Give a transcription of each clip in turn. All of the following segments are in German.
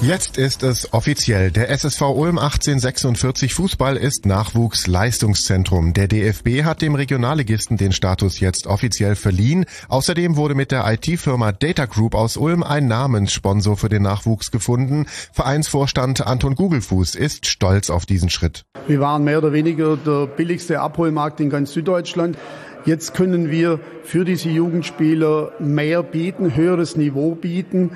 Jetzt ist es offiziell. Der SSV Ulm 1846 Fußball ist Nachwuchsleistungszentrum. Der DFB hat dem Regionalligisten den Status jetzt offiziell verliehen. Außerdem wurde mit der IT-Firma Data Group aus Ulm ein Namenssponsor für den Nachwuchs gefunden. Vereinsvorstand Anton Gugelfuß ist stolz auf diesen Schritt. Wir waren mehr oder weniger der billigste Abholmarkt in ganz Süddeutschland. Jetzt können wir für diese Jugendspieler mehr bieten, höheres Niveau bieten.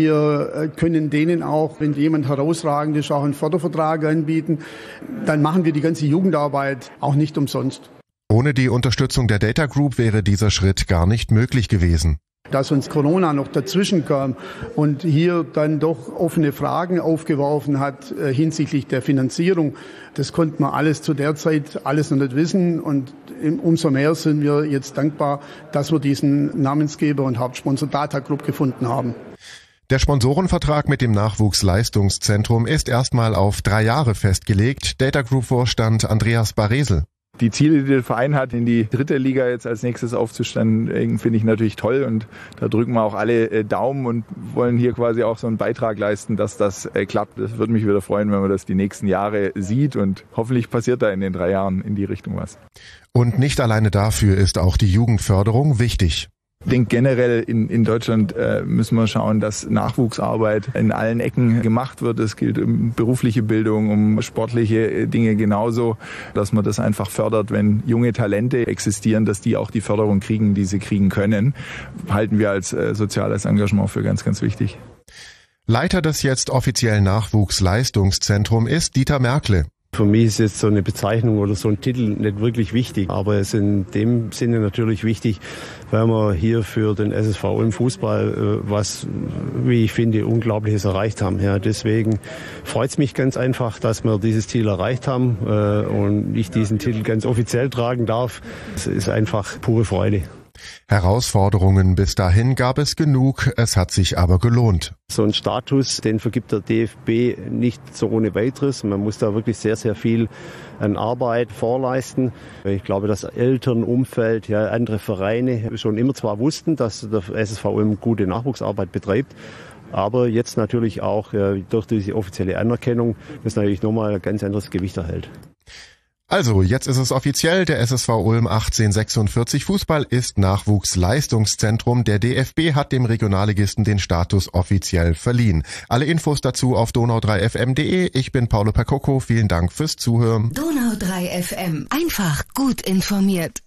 Wir können denen auch, wenn jemand herausragend ist, auch einen Fördervertrag anbieten. Dann machen wir die ganze Jugendarbeit auch nicht umsonst. Ohne die Unterstützung der Data Group wäre dieser Schritt gar nicht möglich gewesen. Dass uns Corona noch dazwischen kam und hier dann doch offene Fragen aufgeworfen hat hinsichtlich der Finanzierung, das konnte man alles zu der Zeit alles noch nicht wissen. Und umso mehr sind wir jetzt dankbar, dass wir diesen Namensgeber und Hauptsponsor Data Group gefunden haben. Der Sponsorenvertrag mit dem Nachwuchsleistungszentrum ist erstmal auf 3 Jahre festgelegt. Data Group Vorstand Andreas Baresel. Die Ziele, die der Verein hat, in die 3. Liga jetzt als nächstes aufzusteigen, finde ich natürlich toll. Und da drücken wir auch alle Daumen und wollen hier quasi auch so einen Beitrag leisten, dass das klappt. Das würde mich wieder freuen, wenn man das die nächsten Jahre sieht. Und hoffentlich passiert da in den 3 Jahren in die Richtung was. Und nicht alleine dafür ist auch die Jugendförderung wichtig. Ich denke generell in Deutschland müssen wir schauen, dass Nachwuchsarbeit in allen Ecken gemacht wird. Es gilt um berufliche Bildung, um sportliche Dinge genauso, dass man das einfach fördert, wenn junge Talente existieren, dass die auch die Förderung kriegen, die sie kriegen können. Halten wir als soziales Engagement für ganz, ganz wichtig. Leiter des jetzt offiziellen Nachwuchsleistungszentrum ist Dieter Merkle. Für mich ist jetzt so eine Bezeichnung oder so ein Titel nicht wirklich wichtig, aber es ist in dem Sinne natürlich wichtig, weil wir hier für den SSV im Fußball was, wie ich finde, Unglaubliches erreicht haben. Ja, deswegen freut es mich ganz einfach, dass wir dieses Ziel erreicht haben und ich diesen Titel ganz offiziell tragen darf. Es ist einfach pure Freude. Herausforderungen bis dahin gab es genug, es hat sich aber gelohnt. So ein Status, den vergibt der DFB nicht so ohne weiteres. Man muss da wirklich sehr, sehr viel an Arbeit vorleisten. Ich glaube, das Elternumfeld, ja, andere Vereine schon immer zwar wussten, dass der SSV Ulm gute Nachwuchsarbeit betreibt, aber jetzt natürlich auch durch diese offizielle Anerkennung, das natürlich nochmal ein ganz anderes Gewicht erhält. Also, jetzt ist es offiziell, der SSV Ulm 1846 Fußball ist Nachwuchsleistungszentrum. Der DFB hat dem Regionalligisten den Status offiziell verliehen. Alle Infos dazu auf donau3fm.de. Ich bin Paolo Percocco. Vielen Dank fürs Zuhören. Donau3 FM. Einfach gut informiert.